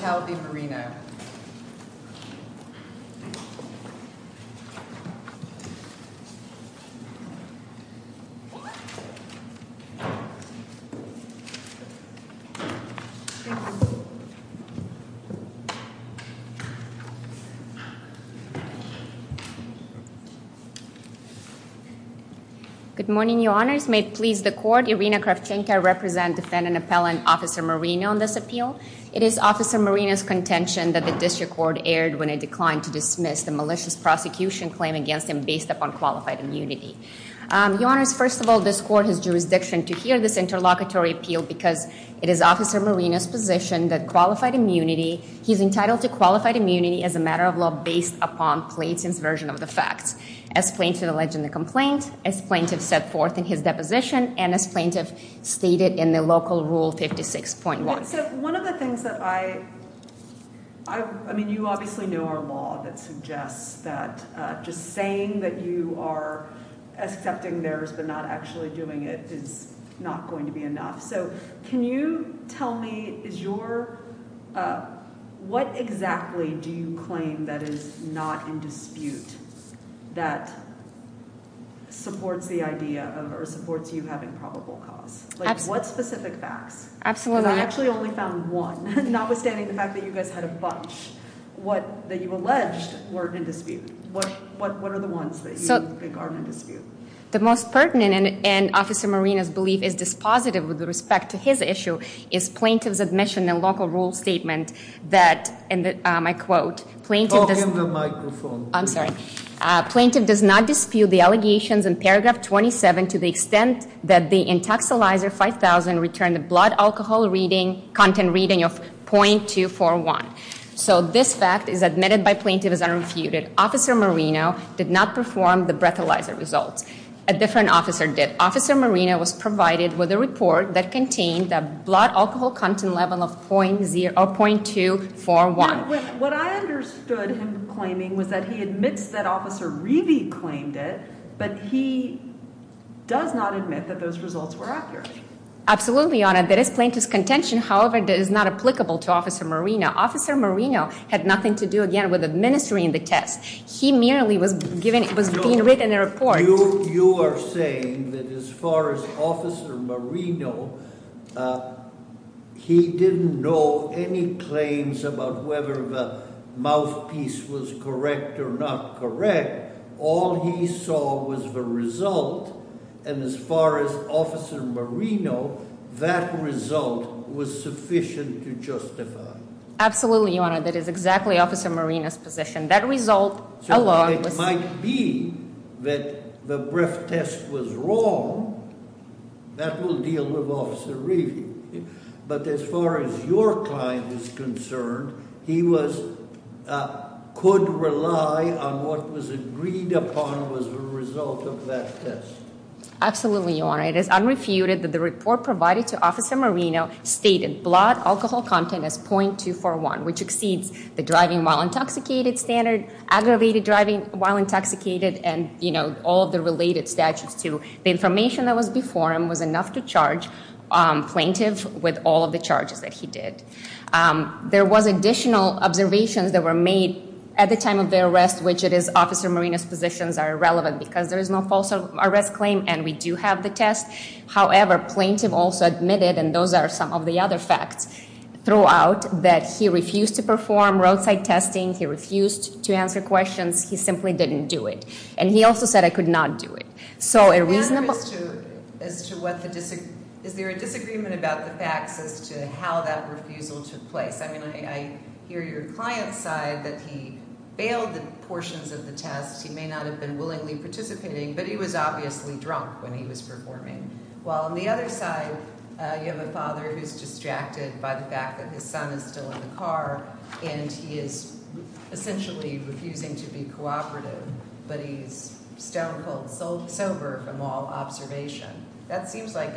Patel v. Marino. Good morning, Your Honors. May it please the Court, Irina Kravchenko, I represent Defendant Appellant Officer Marino on this appeal. It is Officer Marino's contention that the District Court erred when it declined to dismiss the malicious prosecution claim against him based upon qualified immunity. Your Honors, first of all, this Court has jurisdiction to hear this interlocutory appeal because it is Officer Marino's position that qualified immunity, he's entitled to qualified immunity as a matter of law based upon plaintiff's version of the facts. As plaintiff alleged in the complaint, as plaintiff set forth in his deposition, and as plaintiff stated in the local rule 56.1. So one of the things that I mean, you obviously know our law that suggests that just saying that you are accepting theirs but not actually doing it is not going to be enough. So can you tell me, what exactly do you claim that is not in dispute that supports the idea of, or supports you having probable cause? Like, what specific facts? Absolutely. Because I actually only found one, notwithstanding the fact that you guys had a bunch. What that you alleged weren't in dispute. What are the ones that you think aren't in dispute? The most pertinent and Officer Marino's belief is dispositive with respect to his issue is plaintiff's admission in local rule statement that, and I quote, plaintiff does... Talk in the microphone. I'm sorry. Plaintiff does not dispute the allegations in paragraph 27 to the extent that the Intoxilizer 5000 returned a blood alcohol content reading of 0.241. So this fact is admitted by plaintiff as unrefuted. Officer Marino did not perform the breathalyzer results. A different officer did. Officer Marino was provided with a report that contained a blood alcohol content level of 0.241. Now, what I understood him claiming was that he admits that Officer Reevy claimed it, but he does not admit that those results were accurate. Absolutely, Your Honor. That is plaintiff's contention. However, that is not applicable to Officer Marino. Officer Marino had nothing to do, again, with administering the test. He merely was being written a report. You are saying that as far as Officer Marino, he didn't know any claims about whether the mouthpiece was correct or not correct. All he saw was the result. And as far as Officer Marino, that result was sufficient to justify. Absolutely, Your Honor. That is exactly Officer Marino's position. That result alone was... It might be that the breath test was wrong. That will deal with Officer Reevy. But as far as your client is concerned, he could rely on what was agreed upon was the result of that test. Absolutely, Your Honor. It is unrefuted that the report provided to Officer Marino stated blood alcohol content as 0.241, which exceeds the driving while intoxicated standard, aggravated driving while intoxicated, and, all of the related statutes too. The information that was before him was enough to charge plaintiff with all of the charges that he did. There was additional observations that were made at the time of the arrest, which it is Officer Marino's positions are irrelevant because there is no false arrest claim and we do have the test. However, plaintiff also admitted, and those are some of the other facts throughout, that he refused to perform roadside testing. He refused to answer questions. He simply didn't do it. And he also said, I could not do it. So a reasonable... As to what is there a disagreement about the facts as to how that refusal took place? I mean, I hear your client's side that he failed the portions of the test. He may not have been willingly participating, but he was obviously drunk when he was performing. While on the other side, you have a father who's distracted by the fact that his son is still in the car and he is essentially refusing to be cooperative, but he's stone cold sober from all observation. That seems like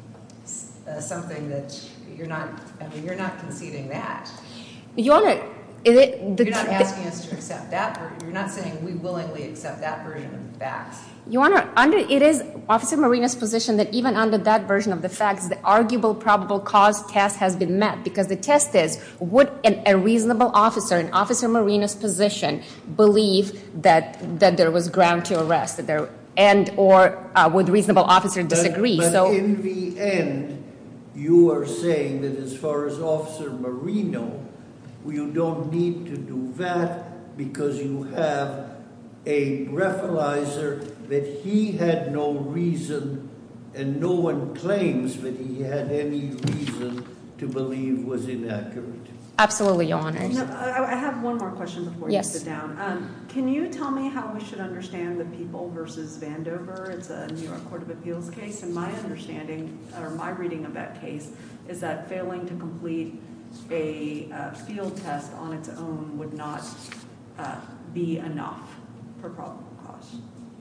something that you're not conceding that. Your Honor, You're not asking us to accept that. You're not saying we willingly accept that version of the facts. Your Honor, it is Officer Marina's position that even under that version of the facts, the arguable probable cause test has been met, because the test is, would a reasonable officer in Officer Marina's position believe that there was ground to arrest, or would reasonable officer disagree? But in the end, you are saying that as far as Officer Marino, you don't need to do that because you have a breathalyzer that he had no reason, and no one claims that he had any reason to believe was inaccurate. Absolutely, Your Honor. No, I have one more question before you sit down. Can you tell me how we should understand the People versus Vandover? It's a New York Court of Appeals case, and my understanding, or my reading of that case, is that failing to complete a field test on its own would not be enough for probable cause.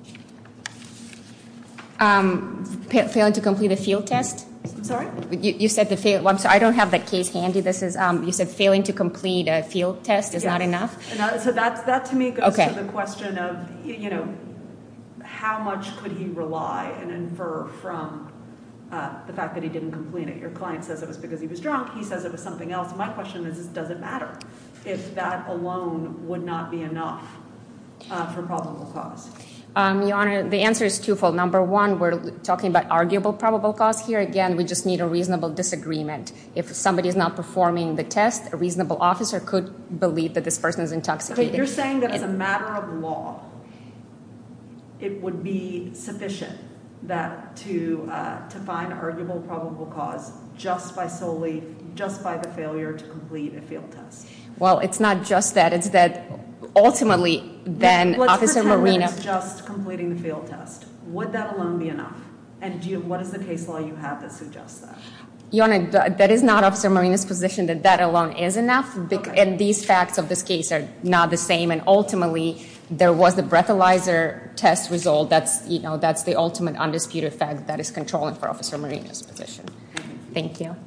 Failing to complete a field test? I'm sorry? You said I'm sorry, I don't have that case handy. This is, you said failing to complete a field test is not enough? And so that to me goes to the question of, how much could he rely and infer from the fact that he didn't complete it? Your client says it was because he was drunk. He says it was something else. My question is, does it matter if that alone would not be enough for probable cause? Your Honor, the answer is twofold. Number one, we're talking about arguable probable cause here. Again, we just need a reasonable disagreement. If somebody is not performing the test, a reasonable officer could believe that this person is intoxicated. Okay, you're saying that as a matter of law, it would be sufficient that to find arguable probable cause just by the failure to complete a field test? Well, it's not just that. It's that ultimately, then Officer Marino. Let's pretend that it's just completing the field test. Would that alone be enough? And what is the case law you have that suggests that? Your Honor, that is not Officer Marino's position that alone is enough. Okay. And these facts of this case are not the same. And ultimately, there was the breathalyzer test result. That's the ultimate undisputed fact that is controlling for Officer Marino's position. Thank you.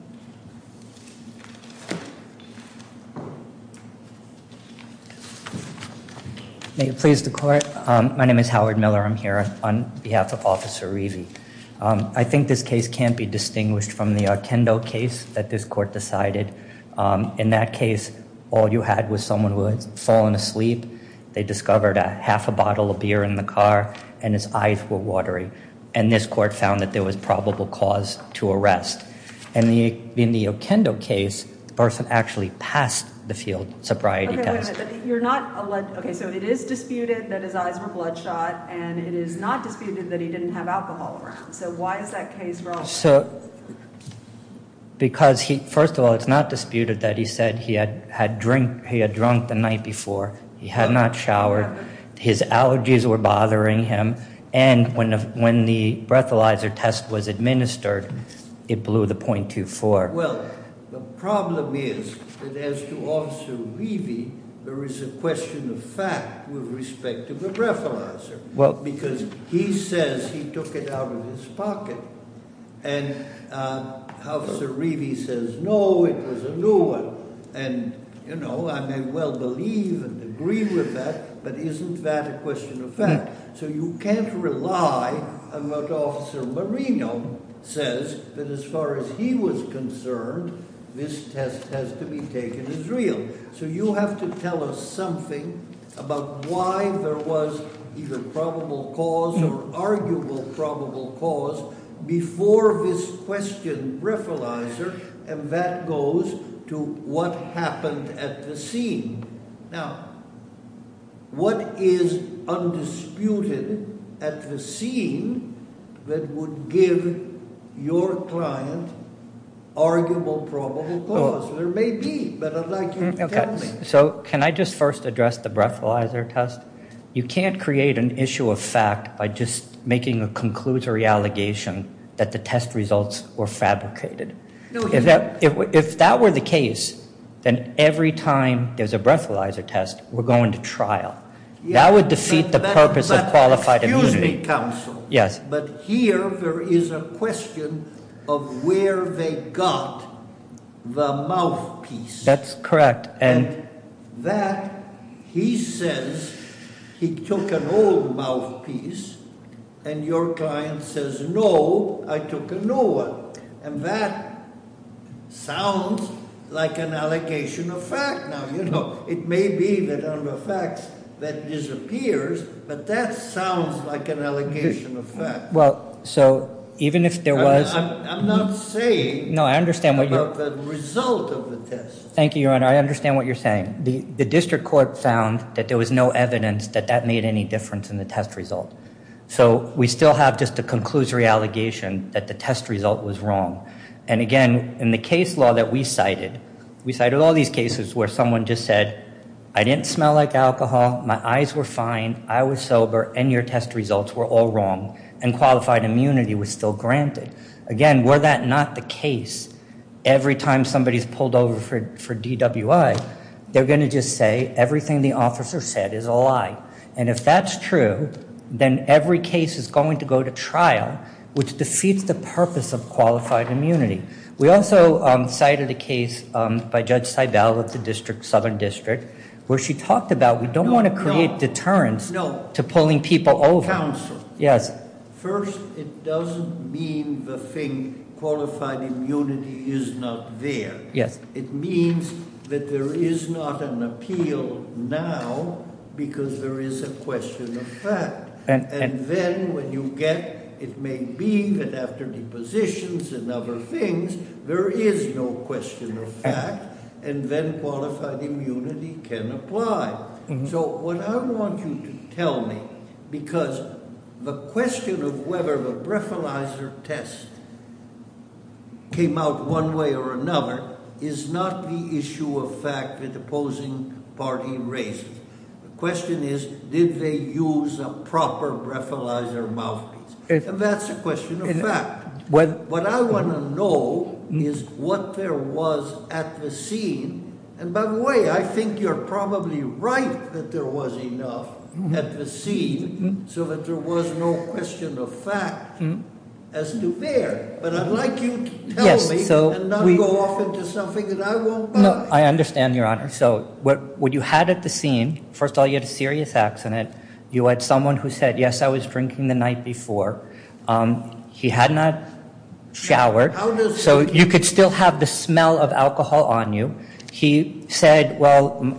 May it please the Court. My name is Howard Miller. I'm here on behalf of Officer Reevy. I think this case can't be distinguished from the Kendo case that this Court decided. In that case, all you had was someone who had fallen asleep. They discovered a half a bottle of beer in the car, and his eyes were watery. And this Court found that there was probable cause to arrest. And in the Kendo case, the person actually passed the field sobriety test. Wait a minute. You're not alleged. Okay, so it is disputed that his eyes were bloodshot, and it is not disputed that he didn't have alcohol around. So why is that case relevant? Because first of all, it's not disputed that he said he had drunk the night before. He had not showered. His allergies were bothering him. And when the breathalyzer test was administered, it blew the .24. Well, the problem is that as to Officer Reevy, there is a question of fact with respect to the breathalyzer. Well, because he says he took it out of his pocket. And Officer Reevy says, no, it was a new one. And, I may well believe and agree with that, but isn't that a question of fact? So you can't rely on what Officer Marino says, that as far as he was concerned, this test has to be taken as real. So you have to tell us something about why there was either probable cause or arguable probable cause before this question breathalyzer, and that goes to what happened at the scene. Now, what is undisputed at the scene that would give your client arguable probable cause? There may be, but I'd like you to tell me. So can I just first address the breathalyzer test? You can't create an issue of fact by just making a conclusory allegation that the test results were fabricated. No, if that were the case, then every time there's a breathalyzer test, we're going to trial. Yeah, that would defeat the purpose of qualified immunity. Excuse me, counsel. Yes. But here there is a question of where they got the mouthpiece. That's correct. And that he says he took an old mouthpiece, and your client says, no, I took a new one. And that sounds like an allegation of fact. Now, it may be that on the facts that disappears, but that sounds like an allegation of fact. Well, so even if there was... I'm not saying... No, I understand what you're... about the result of the test. Thank you, Your Honor. I understand what you're saying. The district court found that there was no evidence that made any difference in the test result. So we still have just a conclusory allegation that the test result was wrong. And again, in the case law that we cited all these cases where someone just said, I didn't smell like alcohol, my eyes were fine, I was sober, and your test results were all wrong, and qualified immunity was still granted. Again, were that not the case, every time somebody's pulled over for DWI, they're going to just say everything the officer said is a lie. And if that's true, then every case is going to go to trial, which defeats the purpose of qualified immunity. We also cited a case by Judge Seibel of the Southern District, where she talked about we don't want to create deterrence to pulling people over. Counsel. Yes. First, it doesn't mean the thing qualified immunity is not there. Yes. It means that there is not an appeal now because there is a question of fact. And then when you get, it may be that after depositions and other things, there is no question of fact, and then qualified immunity can apply. Mm-hmm. So what I want you to tell me, because the question of whether the breathalyzer test came out one way or another is not the issue of fact that the opposing party raises. The question is, did they use a proper breathalyzer mouthpiece? And that's a question of fact. What I want to know is what there was at the scene. And by the way, I think you're probably right that there was enough at the scene so that there was no question of fact as to there. But I'd like you to tell me and not go off into something that I won't buy. No, I understand, Your Honor. So what you had at the scene, first of all, you had a serious accident. You had someone who said, yes, I was drinking the night before. He had not showered, so you could still have the smell of alcohol on you. He said, well,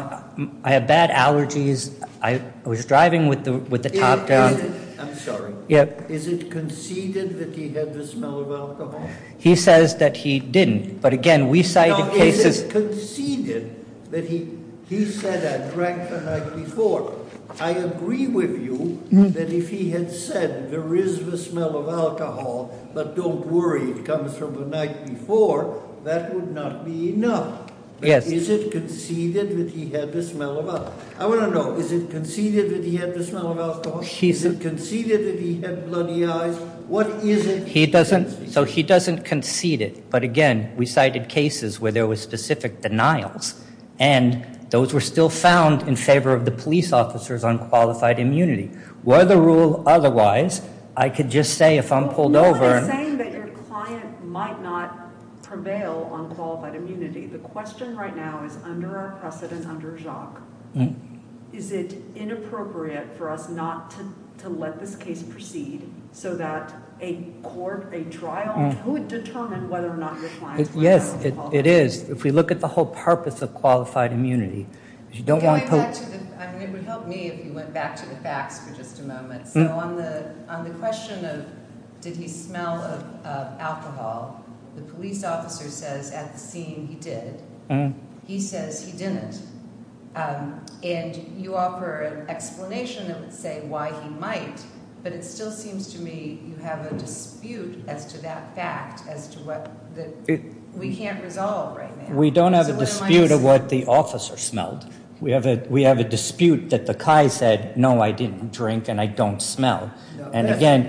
I have bad allergies. I was driving with the top down. I'm sorry. Yep. Is it conceded that he had the smell of alcohol? He says that he didn't. But again, we cited cases. Is it conceded that he said, I drank the night before? I agree with you that if he had said there is the smell of alcohol, but don't worry, it comes from the night before, that would not be enough. But yes. Is it conceded that he had the smell of alcohol? I want to know, is it conceded that he had the smell of alcohol? Is it conceded that he had bloody eyes? What is it? He doesn't concede it. But again, we cited cases where there was specific denials, and those were still found in favor of the police officers on qualified immunity. Were the rule otherwise, I could just say if I'm pulled over. Nobody's saying that your client might not prevail on qualified immunity. The question right now is, under our precedent, under Jacques, is it inappropriate for us not to let this case proceed so that a trial could determine whether or not your client Yes, it is. If we look at the whole purpose of qualified immunity, you don't want to... it would help me if you went back to the facts for just a moment. So on the question of did he smell of alcohol, the police officer says at the scene he did. He says he didn't. And you offer an explanation that would say why he might, but it still seems to me you have a dispute as to that fact, as to what we can't resolve right now. We don't have a dispute of what the officer smelled. We have a dispute that the guy said, no, I didn't drink and I don't smell. And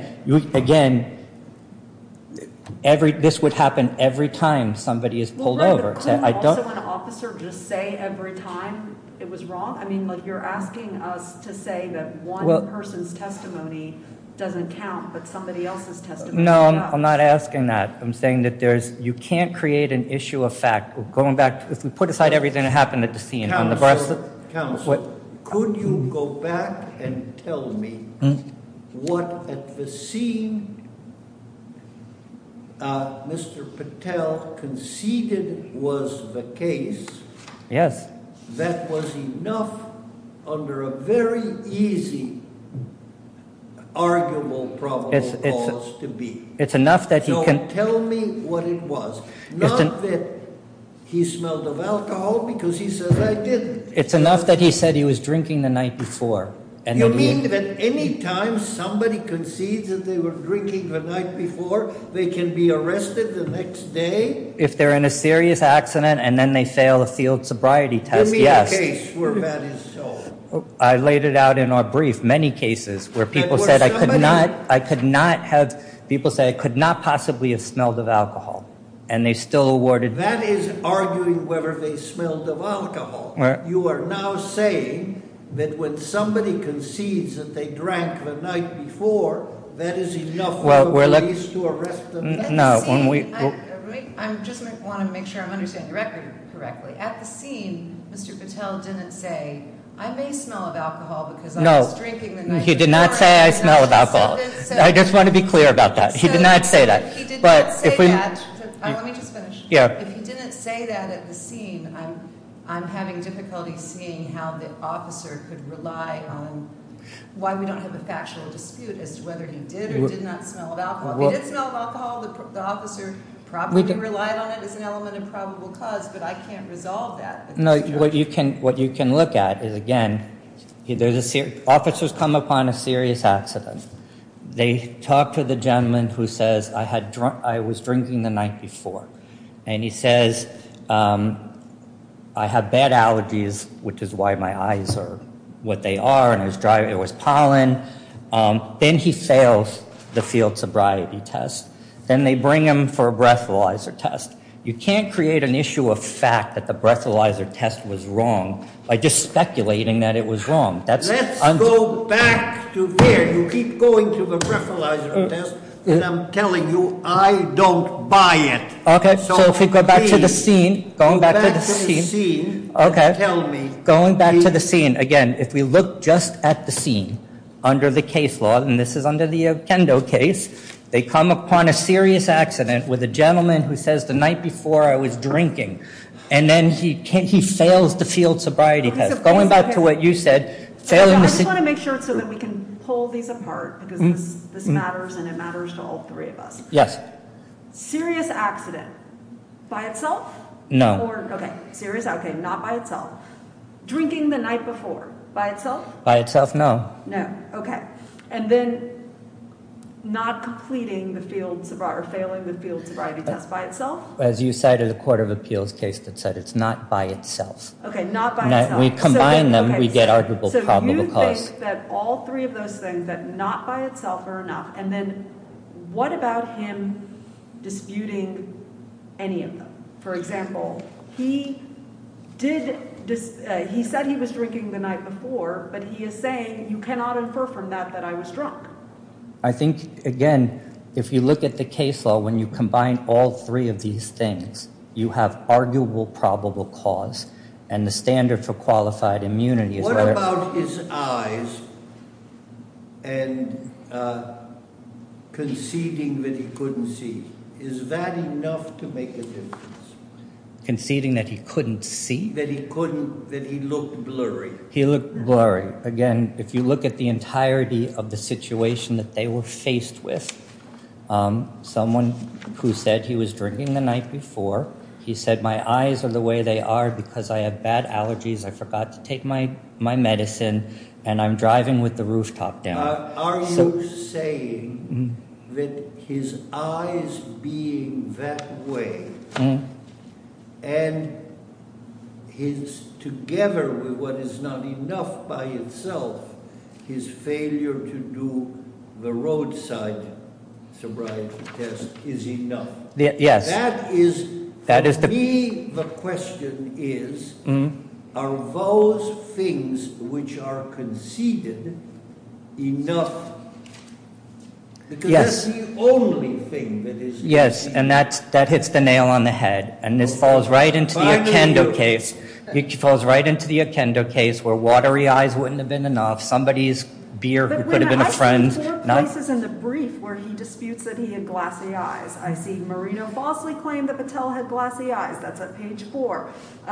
this would happen every time somebody is pulled over. Couldn't also an officer just say every time it was wrong? I mean, like you're asking us to say that one person's testimony doesn't count, but somebody else's testimony No, does. I'm not asking that. I'm saying that you can't create an issue of fact. Going back, if we put aside everything that happened at the scene on the breast. Counsel, could you go back and tell me what at the scene Mr. Patel conceded was the case? Yes. That was enough under a very easy, arguable probable cause to be. It's enough that he can. So tell me what it was. Not that he smelled of alcohol, because he says I didn't. It's enough that he said he was drinking the night before. And you mean that any time somebody concedes that they were drinking the night before, they can be arrested the next day? If they're in a serious accident and then they fail a field sobriety test, yes. Give me a case where that is so. I laid it out in our brief. Many cases where people said I could not possibly have smelled of alcohol, and they still awarded. That is arguing whether they smelled of alcohol. Right. You are now saying that when somebody concedes that they drank the night before, that is enough for the police to arrest them? No, I just want to make sure I'm understanding the record correctly. At the scene, Mr. Patel didn't say, I may smell of alcohol because I was drinking the night before. He did not say I smell of alcohol. I just want to be clear about that. He did not say that. He did not say that. Let me just finish. Yeah. If he didn't say that at the scene, I'm having difficulty seeing how the officer could rely on why we don't have a factual dispute as to whether he did or did not smell of alcohol. If he did smell of alcohol, the officer probably relied on it as an element of probable cause, but I can't resolve that. No, what you can look at is, again, officers come upon a serious accident. They talk to the gentleman who says, I was drinking the night before. And he says, I have bad allergies, which is why my eyes are what they are, and it was pollen. Then he fails the field sobriety test. Then they bring him for a breathalyzer test. You can't create an issue of fact that the breathalyzer test was wrong by just speculating that it was wrong. Let's go back to there. You keep going to the breathalyzer test, and I'm telling you, I don't buy it. Okay, so if we go back to the scene, Tell me. Going back to the scene, again, if we look just at the scene, under the case law, and this is under the Kendo case, they come upon a serious accident with a gentleman who says the night before I was drinking, and then he fails the field sobriety test. So going back to what you said, failing I the just want to make sure so that we can pull these apart, because this matters, and it matters to all three of us. Yes. Serious accident by itself? No. Okay, not by itself. Drinking the night before by itself? By itself, no. No. Okay. And then not completing the field sobriety, or failing the field sobriety test by itself? As you cited a Court of Appeals case that said it's not by itself. Okay, not by itself. We combine them, we get arguable probable cause. So you think that all three of those things, that not by itself, are enough. And then what about him disputing any of them? For example, he said he was drinking the night before, but he is saying you cannot infer from that I was drunk. I think, again, if you look at the case law, when you combine all three of these things, you have arguable probable cause. And the standard for qualified immunity is What about his eyes and conceding that he couldn't see? Is that enough to make a difference? Conceding that he couldn't see? That he looked blurry. He looked blurry. Again, if you look at the entirety of the situation that they were faced with, someone who said he was drinking the night before, he said, my eyes are the way they are because I have bad allergies, I forgot to take my medicine, and I'm driving with the rooftop down. Are you saying that his eyes being that way and his, together with what is not enough by itself, his failure to do the roadside sobriety test is enough? Yes. For me, the question is, are those things which are conceded enough Because Yes. that's the only thing that is... Yes, and that hits the nail on the head. And this falls right into the Oquendo case. It falls right into the Oquendo case where watery eyes wouldn't have been enough. Somebody's beer who could have been a friend. I see 4 places in the brief where he disputes that he had glassy eyes. I see Marino falsely claimed that Patel had glassy eyes. That's at page 4.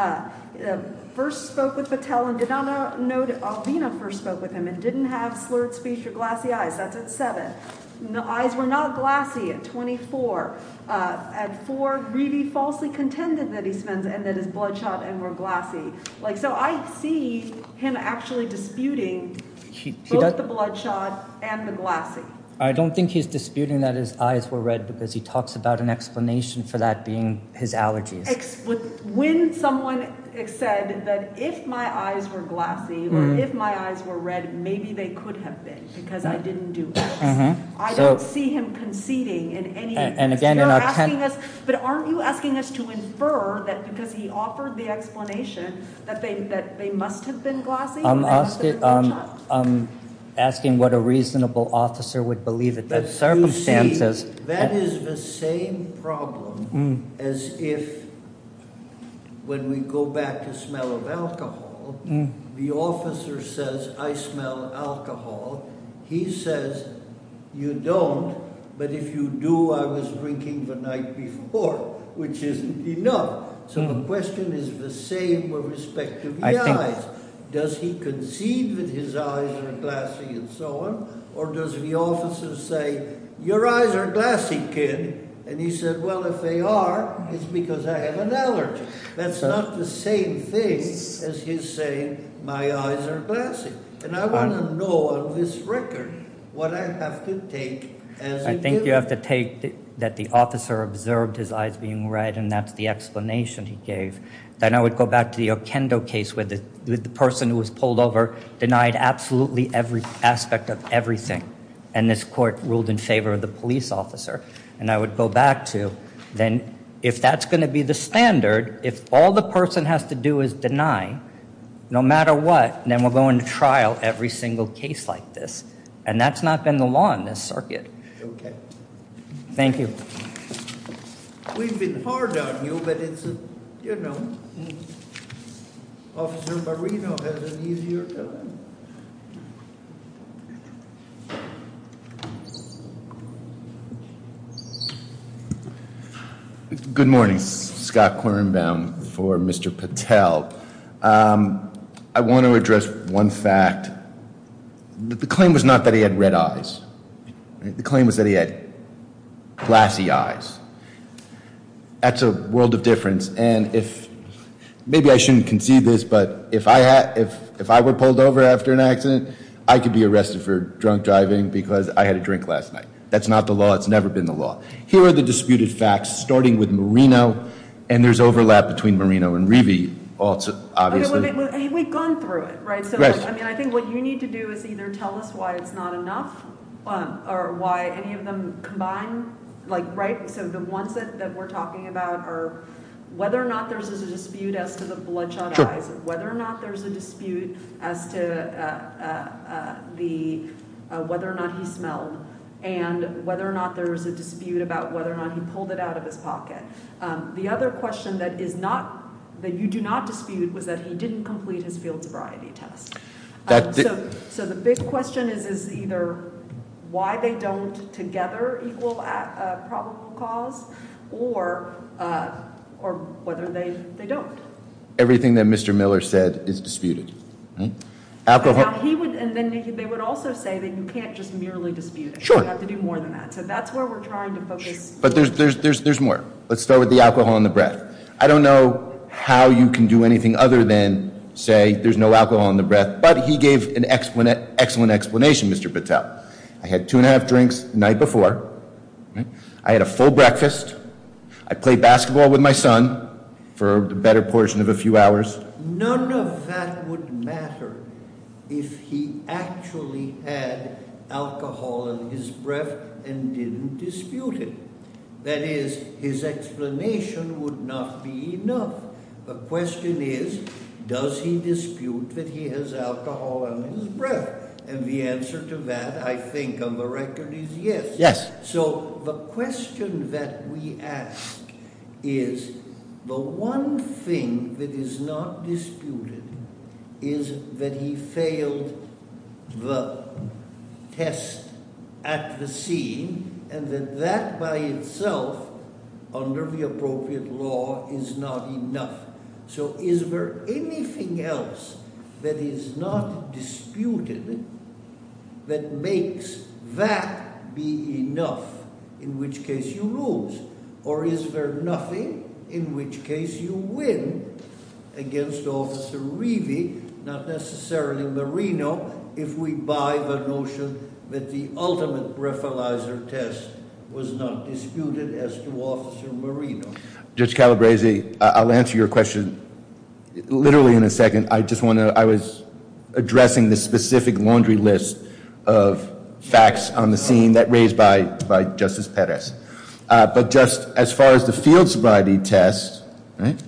First spoke with Patel and did not know that Alvina first spoke with him and didn't have slurred speech or glassy eyes. That's at 7. The eyes were not glassy at 24. At 4, Reedy falsely contended that he spends and that his bloodshot and were glassy. Like, so I see him actually disputing both the bloodshot and the glassy. I don't think he's disputing that his eyes were red because he talks about an explanation for that being his allergies. When someone said that if my eyes were glassy or if my eyes were red, maybe they could have been because I didn't do X. I don't see him conceding in any of this. And again, You're asking us, but aren't you asking us to infer that because he offered the explanation that they must have been glassy? I'm asking what a reasonable officer would believe at that circumstances. You see, that is the same problem as if, when we go back to smell of alcohol, the officer says, I smell alcohol. He says, you don't, but if you do, I was drinking the night before, which isn't enough. So the question is the same with respect to the eyes. Does he concede that his eyes are glassy and so on? Or does the officer say, your eyes are glassy, kid? And he said, well, if they are, it's because I have an allergy. That's not the same thing as his saying, my eyes are glassy. And I want to know on this record what I have to take as a I think you have to take that the officer observed his eyes being red, and that's the explanation he gave. Then I would go back to the Oquendo case where the person who was pulled over denied absolutely every aspect of everything. And this court ruled in favor of the police officer. And I would go back to, then if that's going to be the standard, if all the person has to do is deny, no matter what, then we're going to trial every single case like this. And that's not been the law in this circuit. Okay. Thank you. We've been hard on you, but it's, Officer Marino has an easier time. Good morning, Scott Quirenbaum for Mr. Patel. I want to address one fact. The claim was not that he had red eyes. The claim was that he had glassy eyes. That's a world of difference. And maybe I shouldn't concede this, but if I were pulled over after an accident, I could be arrested for drunk driving because I had a drink last night. That's not the law. It's never been the law. Here are the disputed facts, starting with Marino, and there's overlap between Marino and Reeve, also, obviously. Okay, we've gone through it, right? So, right. I think what you need to do is either tell us why it's not enough, or why any of them combine, right? So the ones that we're talking about are whether or not there's a dispute as to the bloodshot eyes, whether or not there's a dispute as to whether or not he smelled, and whether or not there's a dispute about whether or not he pulled it out of his pocket. The other question that you do not dispute was that he didn't complete his field sobriety test. So the big question is either why they don't together equal probable cause, or whether they don't. Everything that Mr. Miller said is disputed. Right? Alcohol. Now they would also say that you can't just merely dispute it. Sure. You have to do more than that. So that's where we're trying to focus. But there's more. Let's start with the alcohol and the breath. I don't know how you can do anything other than say there's no alcohol in the breath, but he gave an excellent explanation, Mr. Patel. I had 2.5 drinks the night before. Right? I had a full breakfast. I played basketball with my son for the better portion of a few hours. None of that would matter if he actually had alcohol in his breath and didn't dispute it. That is, his explanation would not be enough. The question is, does he dispute that he has alcohol in his breath? And the answer to that, I think, on the record is yes. Yes. So the question that we ask is, the one thing that is not disputed is that he failed the test at the scene, and that by itself, under the appropriate law, is not enough. So is there anything else that is not disputed that makes that be enough, in which case you lose? Or is there nothing, in which case you win against Officer Reevy, not necessarily Marino, if we buy the notion that the ultimate breathalyzer test was not disputed as to Officer Marino? Judge Calabresi, I'll answer your question literally in a second. I was addressing the specific laundry list of facts on the scene that raised by Justice Perez. But just as far as the field sobriety test, right?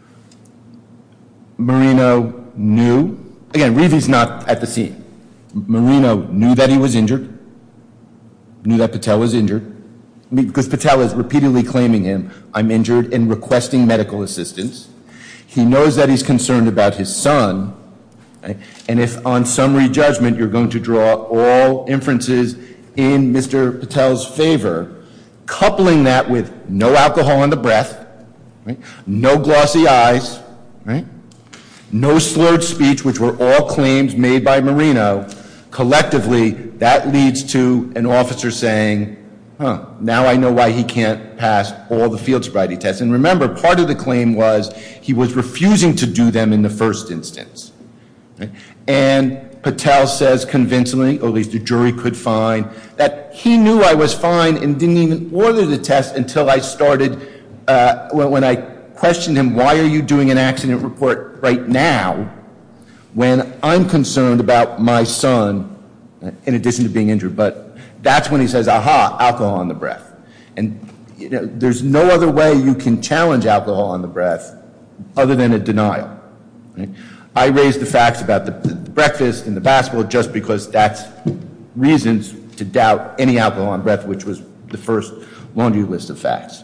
Marino knew, again, Reevy's not at the scene. Marino knew that he was injured, knew that Patel was injured, because Patel is repeatedly claiming him, I'm injured, and requesting medical assistance. He knows that he's concerned about his son, right? And if on summary judgment you're going to draw all inferences in Mr. Patel's favor, coupling that with no alcohol on the breath, right? No glossy eyes, right? No slurred speech, which were all claims made by Marino, collectively, that leads to an officer saying, now I know why he can't pass all the field sobriety tests. And remember, part of the claim was he was refusing to do them in the first instance. Right? And Patel says convincingly, or at least the jury could find, that he knew I was fine and didn't even order the test until I started, when I questioned him, why are you doing an accident report right now when I'm concerned about my son, in addition to being injured? But that's when he says, aha, alcohol on the breath. And there's no other way you can challenge alcohol on the breath other than a denial. Right? I raised the facts about the breakfast and the basketball just because that's reasons to doubt any alcohol on breath, which was the first laundry list of facts.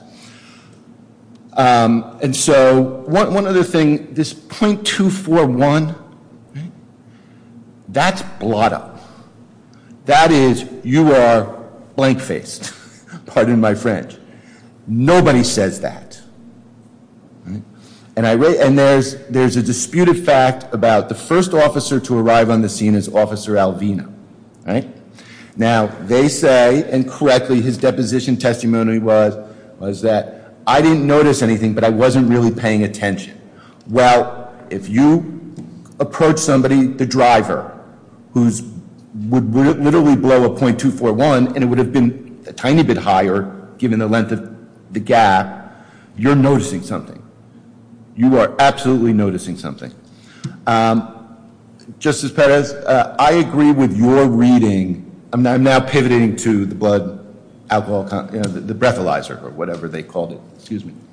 And so one other thing, this .241, right? That's blotto. That is, you are blank-faced. Pardon my French. Nobody says that. Right? And there's a disputed fact about the first officer to arrive on the scene is Officer Alvino. Right? Now, they say, and correctly, his deposition testimony was that I didn't notice anything, but I wasn't really paying attention. Well, if you approach somebody, the driver, who's would literally blow a .241, and it would have been a tiny bit higher, given the length of the gap, you're noticing something. You are absolutely noticing something. Justice Perez, I agree with your reading. I'm now pivoting to the blood alcohol, the breathalyzer, or whatever they called it. Excuse me.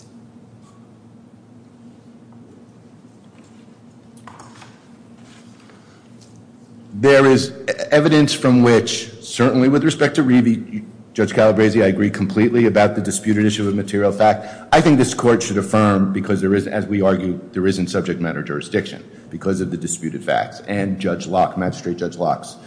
There is evidence from which, certainly with respect to Reevy, Judge Calabresi, I agree completely about the disputed issue of material fact. I think this court should affirm, because there is, as we argue, there isn't subject matter jurisdiction because of the disputed facts and Judge Locke, Magistrate Judge Locke's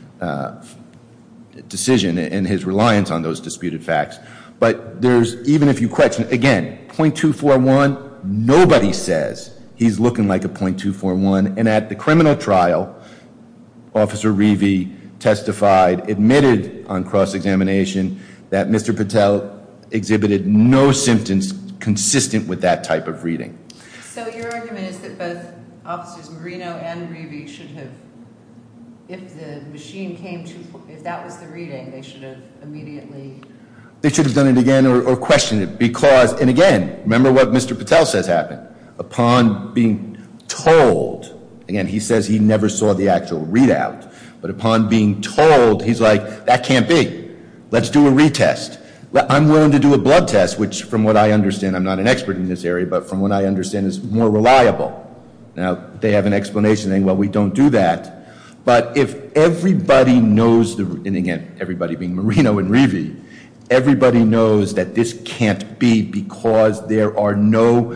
decision and his reliance on those disputed facts. But there's, even if you question, again, .241, nobody says he's looking like a .241. And at the criminal trial, Officer Reevy testified, admitted on cross-examination that Mr. Patel exhibited no symptoms consistent with that type of reading. So your argument is that both Officers Marino and Reevy should have, if the machine came to, if that was the reading, they should have immediately... They should have done it again or questioned it because, and again, remember what Mr. Patel says happened. Upon being told, again, he says he never saw the actual readout, but upon being told, he's like, that can't be. Let's do a retest. I'm willing to do a blood test, which from what I understand, I'm not an expert in this area, but from what I understand is more reliable. Now, they have an explanation saying, well, we don't do that. But if everybody knows, and again, everybody being Marino and Reeve, everybody knows that this can't be because there are no,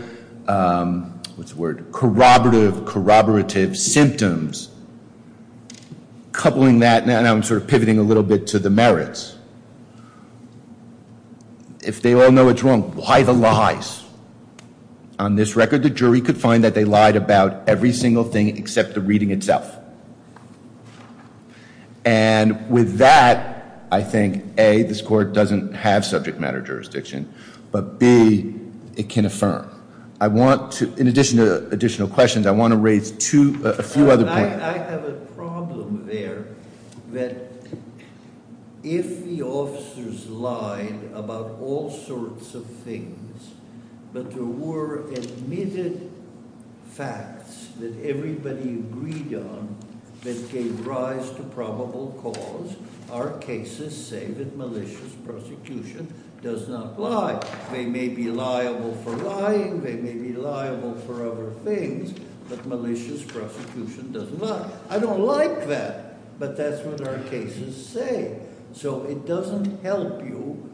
corroborative symptoms, coupling that, now I'm sort of pivoting a little bit to the merits. If they all know it's wrong, why the lies? On this record, the jury could find that they lied about every single thing except the reading itself. And with that, I think, A, this court doesn't have subject matter jurisdiction, but B, it can affirm. I want to, in addition to additional questions, I want to raise a few other points. I have a problem there that if the officers lied about all sorts of things, but there were admitted facts that everybody agreed on that gave rise to probable cause, our cases say that malicious prosecution does not lie. They may be liable for lying, they may be liable for other things, but malicious prosecution doesn't lie. I don't like that, but that's what our cases say. So it doesn't help you,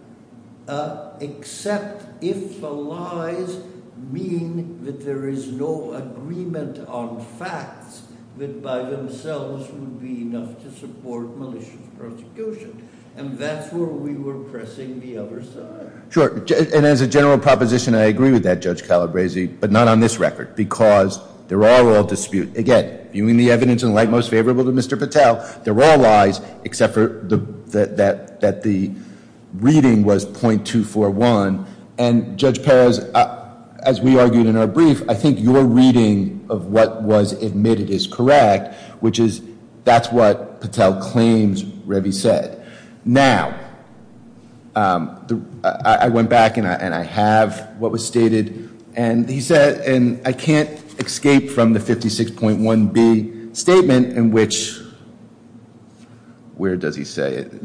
except if the lies mean that there is no agreement on facts that by themselves would be enough to support malicious prosecution. And that's where we were pressing the other side. Sure, and as a general proposition, I agree with that, Judge Calabresi, but not on this record, because there are all disputes. Again, viewing the evidence in the light most favorable to Mr. Patel, they're all lies, except for that the reading was .241. And Judge Perez, as we argued in our brief, I think your reading of what was admitted is correct, which is that's what Patel claims Revy said. Now, I went back and I have what was stated, and he said, and I can't escape from the 56.1b statement in which, where does he say it?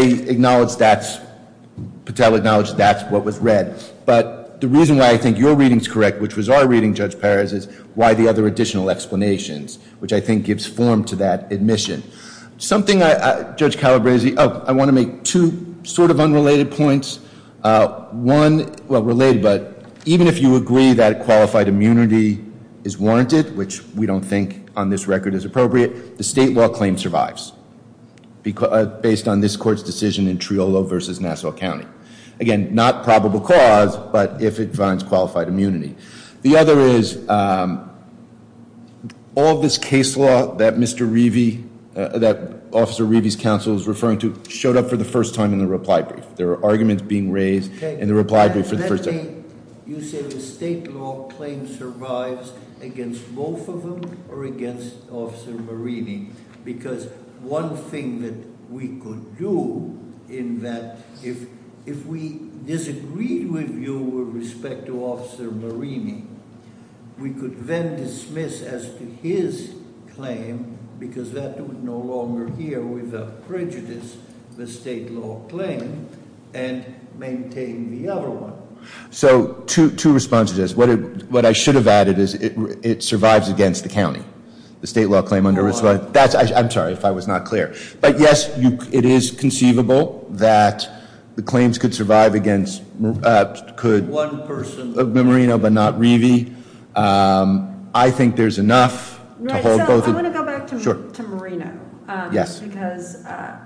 Patel acknowledged that's what was read. But the reason why I think your reading's correct, which was our reading, Judge Perez, is why the other additional explanations, which I think gives form to that admission. Something, Judge Calabresi, I want to make two sort of unrelated points. One, well, related, but even if you agree that qualified immunity is warranted, which we don't think on this record is appropriate, the state law claim survives, based on this court's decision in Triolo versus Nassau County. Again, not probable cause, but if it finds qualified immunity. The other is all of this case law that Mr. Reeve, that Officer Reeve's counsel is referring to, showed up for the first time in the reply brief. There are arguments being raised in the reply brief for the first time. You say the state law claim survives against both of them or against Officer Marini? Because one thing that we could do in that, if we disagreed with you with respect to Officer Marini, we could then dismiss as to his claim, because that would no longer hear without prejudice the state law claim, and maintain the other one. So two responses to this. What I should have added is it survives against the county. The state law claim under I'm sorry if I was not clear. But yes, it is conceivable that the claims could survive against one person, Marino, but not Reeve. I think there's enough to hold so both. I want to go back to Sure. to Marino. Yes. Because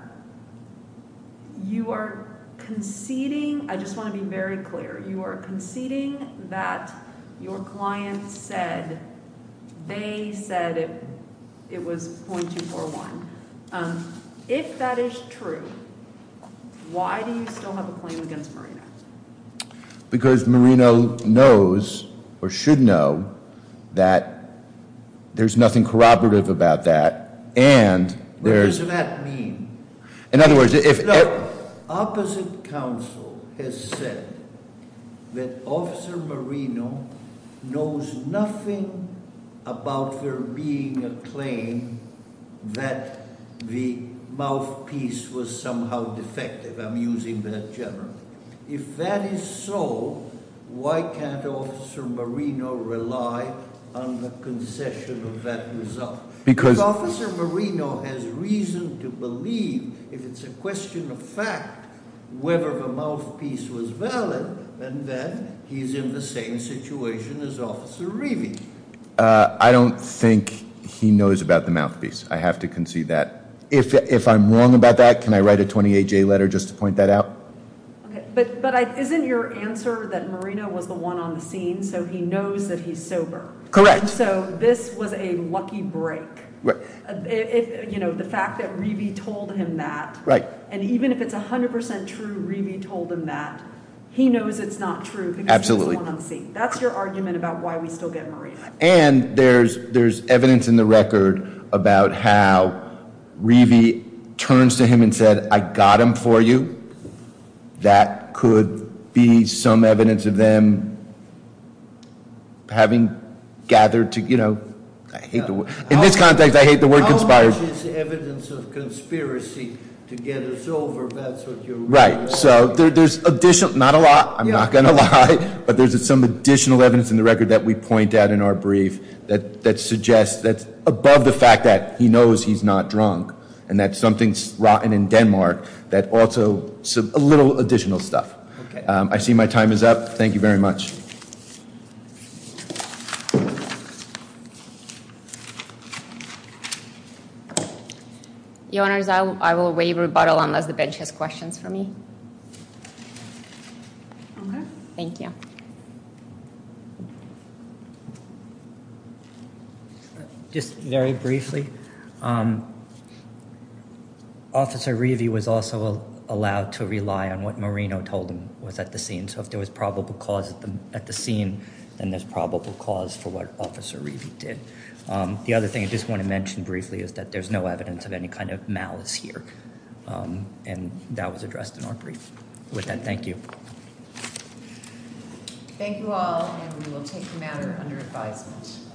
you are conceding, I just want to be very clear, you are conceding that your client said, they said it was .241. If that is true, why do you still have a claim against Marino? Because Marino knows, or should know, that there's nothing corroborative about that, and there's... What does that mean? In other words, if... Opposite counsel has said that Officer Marino knows nothing about there being a claim that the mouthpiece was somehow defective. I'm using that generally. If that is so, why can't Officer Marino rely on the concession of that result? Because if Officer Marino has reason to believe, if it's a question of fact, whether the mouthpiece was valid, then he's in the same situation as Officer Reevy. I don't think he knows about the mouthpiece. I have to concede that. If I'm wrong about that, can I write a 28J letter just to point that out? Okay, but isn't your answer that Marino was the one on the scene, so he knows that he's sober? Correct. And so this was a lucky break. Right. If the fact that Reevy told him that, Right. and even if it's 100% true, Reevy told him that, he knows it's not true because Absolutely. he's the one on the scene. That's your argument about why we still get Marino. And there's evidence in the record about how Reevy turns to him and said, "I got him for you." That could be some evidence of them having gathered to, I hate the word. In this context, I hate the word conspired. How much is evidence of conspiracy to get us over? That's what you're Right. So there's additional, not a lot, I'm not going to lie, but there's some additional evidence in the record that we point out in our brief that suggests that's above the fact that he knows he's not drunk and that something's rotten in Denmark, that also a little additional stuff. Okay. I see my time is up. Thank you very much. Your Honors, I will waive rebuttal unless the bench has questions for me. Okay. Thank you. Just very briefly, Officer Reevy was also allowed to rely on what Marino told him was at the scene. So if there was probable cause at the scene, then there's probable cause for what Officer Reevy did. The other thing I just want to mention briefly is that there's no evidence of any kind of malice here. And that was addressed in our brief. With that, thank you. Thank you all, and we will take the matter under advisement.